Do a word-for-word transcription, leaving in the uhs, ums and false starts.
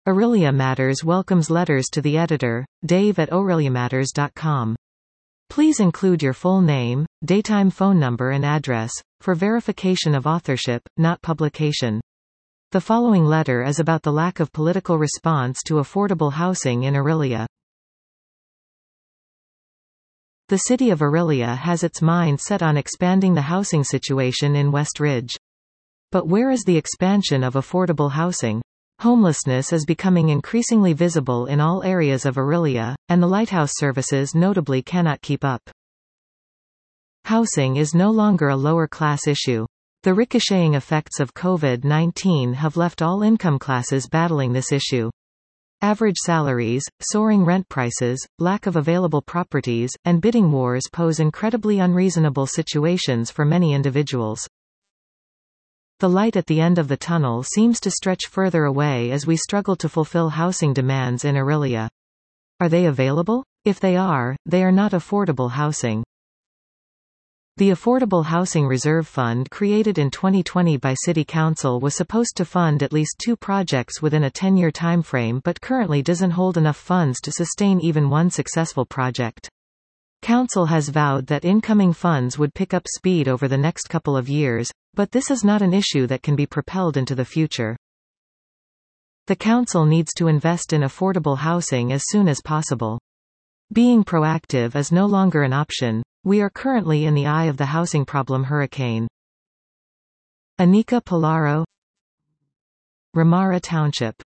Aurelia Matters welcomes letters to the editor, Dave at aurelia matters dot com. Please include your full name, daytime phone number and address, for verification of authorship, not publication. The following letter is about the lack of political response to affordable housing in Aurelia. The city of Aurelia has its mind set on expanding the housing situation in West Ridge. But where is the expansion of affordable housing? Homelessness is becoming increasingly visible in all areas of Aurelia, and the Lighthouse services notably cannot keep up. Housing is no longer a lower-class issue. The ricocheting effects of COVID nineteen have left all income classes battling this issue. Average salaries, soaring rent prices, lack of available properties, and bidding wars pose incredibly unreasonable situations for many individuals. The light at the end of the tunnel seems to stretch further away as we struggle to fulfill housing demands in Aurelia. Are they available? If they are, they are not affordable housing. The Affordable Housing Reserve Fund created in twenty twenty by City Council was supposed to fund at least two projects within a ten-year timeframe but currently doesn't hold enough funds to sustain even one successful project. Council has vowed that incoming funds would pick up speed over the next couple of years, but this is not an issue that can be propelled into the future. The Council needs to invest in affordable housing as soon as possible. Being proactive is no longer an option. We are currently in the eye of the housing problem hurricane. Anika Polaro, Ramara Township.